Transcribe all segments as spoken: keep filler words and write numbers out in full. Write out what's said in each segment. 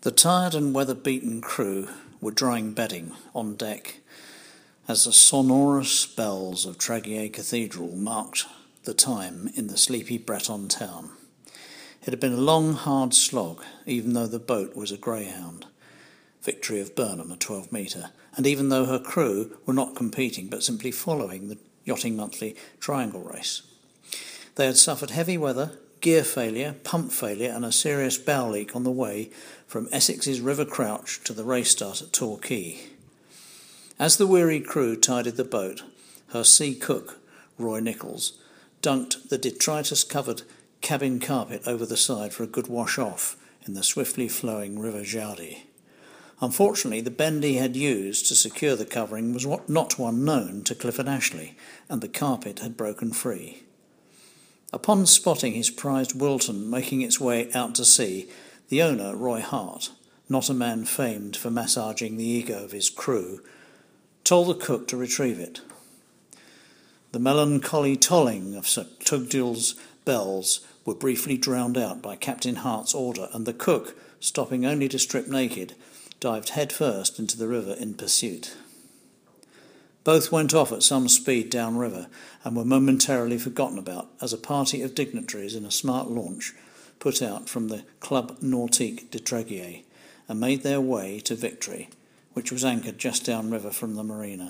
The tired and weather-beaten crew were drying bedding on deck as the sonorous bells of Tréguier Cathedral marked the time in the sleepy Breton town. It had been a long, hard slog, even though the boat was a Greyhound, Victory of Burnham, a twelve-metre, and even though her crew were not competing but simply following the Yachting Monthly Triangle Race. They had suffered heavy weather, gear failure, pump failure and a serious bow leak on the way from Essex's River Crouch to the race start at Torquay. As the weary crew tidied the boat, her sea cook, Roy Nichols, dunked the detritus-covered cabin carpet over the side for a good wash-off in the swiftly flowing River Jardy. Unfortunately, the bend he had used to secure the covering was not one known to Clifford Ashley, and the carpet had broken free. Upon spotting his prized Wilton making its way out to sea, the owner, Roy Hart, not a man famed for massaging the ego of his crew, told the cook to retrieve it. The melancholy tolling of Sir Tugduil's bells were briefly drowned out by Captain Hart's order, and the cook, stopping only to strip naked, dived headfirst into the river in pursuit. Both went off at some speed downriver and were momentarily forgotten about as a party of dignitaries in a smart launch put out from the Club Nautique de Tréguier and made their way to Victory, which was anchored just downriver from the marina.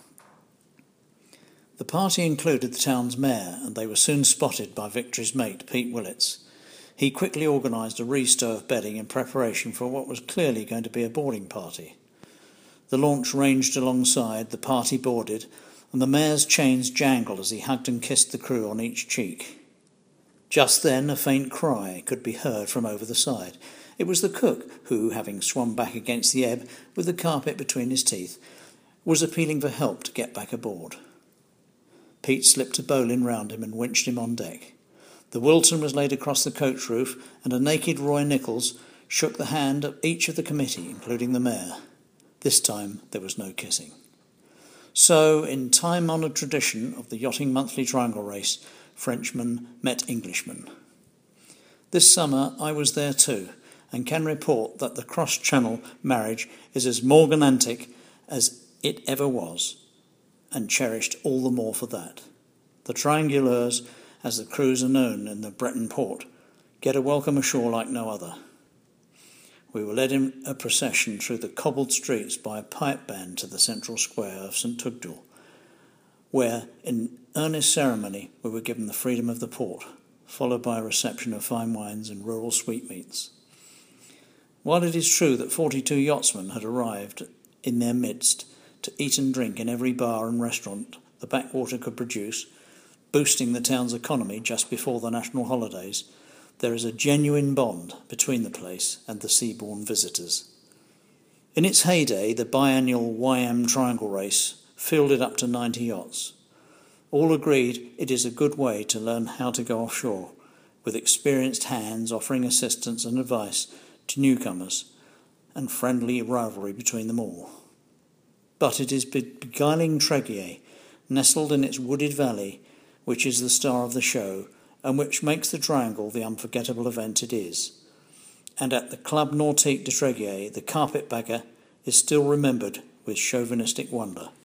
The party included the town's mayor, and they were soon spotted by Victory's mate, Pete Willits. He quickly organised a restow of bedding in preparation for what was clearly going to be a boarding party. The launch ranged alongside, the party boarded, and the mayor's chains jangled as he hugged and kissed the crew on each cheek. Just then a faint cry could be heard from over the side. It was the cook who, having swum back against the ebb with the carpet between his teeth, was appealing for help to get back aboard. Pete slipped a bowline round him and winched him on deck. The Wilton was laid across the coach roof, and a naked Roy Nichols shook the hand of each of the committee, including the mayor. This time there was no kissing. So, in time-honoured tradition of the Yachting Monthly Triangle Race, Frenchmen met Englishmen. This summer I was there too, and can report that the cross-channel marriage is as morganantic as it ever was, and cherished all the more for that. The trianguleurs, as the crews are known in the Breton port, get a welcome ashore like no other. We were led in a procession through the cobbled streets by a pipe band to the central square of St Tugduil, where, in earnest ceremony, we were given the freedom of the port, followed by a reception of fine wines and rural sweetmeats. While it is true that forty-two yachtsmen had arrived in their midst to eat and drink in every bar and restaurant the backwater could produce, boosting the town's economy just before the national holidays, there is a genuine bond between the place and the seaborne visitors. In its heyday, the biannual Y M Triangle Race fielded up to ninety yachts. All agreed it is a good way to learn how to go offshore, with experienced hands offering assistance and advice to newcomers, and friendly rivalry between them all. But it is beguiling Tréguier, nestled in its wooded valley, which is the star of the show, and which makes the Triangle the unforgettable event it is. And at the Club Nautique de Tréguier, the carpetbagger is still remembered with chauvinistic wonder.